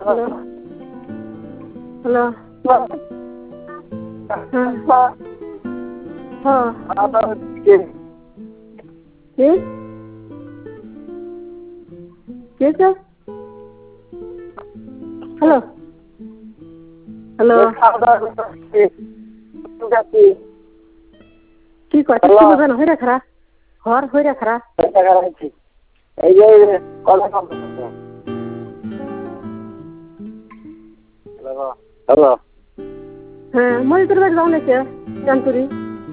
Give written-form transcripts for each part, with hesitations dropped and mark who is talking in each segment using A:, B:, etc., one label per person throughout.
A: hello hello হ্যাঁ হ্যাঁ কি হয়েছে হ্যালো হ্যালো কি কয় কিছু বোঝা না হইরা খারা ঘর হইরা খারা
B: এই যে কথা হ্যালো
A: হ্যাঁ মই তোর বাড়ি যাও নাকি জানতুরি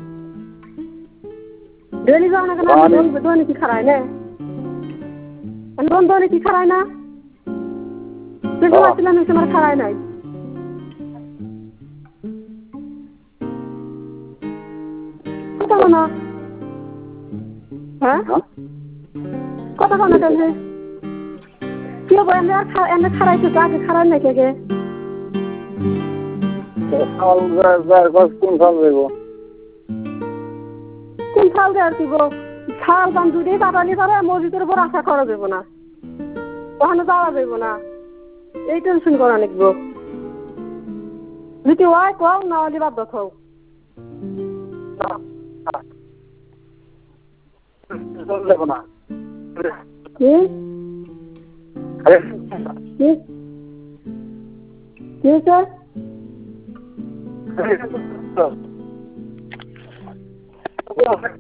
A: ডেলি যাও না কেন দোনে কি খারায় না দোনে কি খারায় না তুই আসছিলাম তোমার খারায় নাই কথা বলো হ্যাঁ কথা বলো তাহলে কি হবো এমনি খারাইছো তো আগে খারায় নাকি আগে
B: কোন ফল দেবো
A: কোন ফাল দেওয়ার দিব ফাল দাম দুটোই কাটালি পারে মসজিদের উপর আশা করা যাবো না ওখানে যাওয়া যাবো না এই টেনশন করা লিখবো যদি ওয়াই কও না হলে বাদ খাও
B: দেবো না
A: কি কি কি স্যার